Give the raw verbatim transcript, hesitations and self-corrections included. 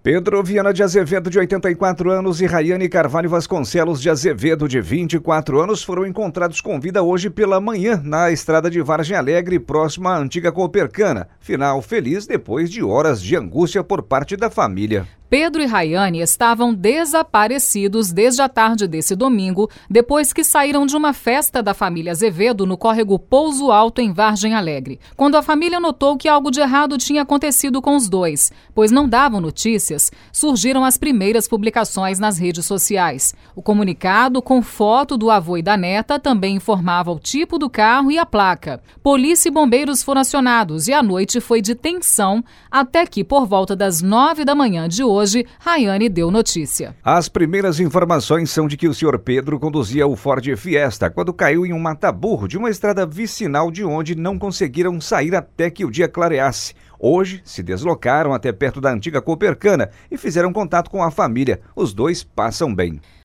Pedro Viana de Azevedo, de oitenta e quatro anos, e Raiane Carvalho Vasconcelos de Azevedo, de vinte e quatro anos, foram encontrados com vida hoje pela manhã na estrada de Vargem Alegre, próxima à antiga Copercana. Final feliz depois de horas de angústia por parte da família. Pedro e Raiane estavam desaparecidos desde a tarde desse domingo, depois que saíram de uma festa da família Azevedo no córrego Pouso Alto, em Vargem Alegre. Quando a família notou que algo de errado tinha acontecido com os dois, pois não davam notícias, surgiram as primeiras publicações nas redes sociais. O comunicado, com foto do avô e da neta, também informava o tipo do carro e a placa. Polícia e bombeiros foram acionados e a noite foi de tensão, até que, por volta das nove da manhã de hoje, Hoje, Raiane deu notícia. As primeiras informações são de que o senhor Pedro conduzia o Ford Fiesta quando caiu em um mataburro de uma estrada vicinal, de onde não conseguiram sair até que o dia clareasse. Hoje, se deslocaram até perto da antiga Copercana e fizeram contato com a família. Os dois passam bem.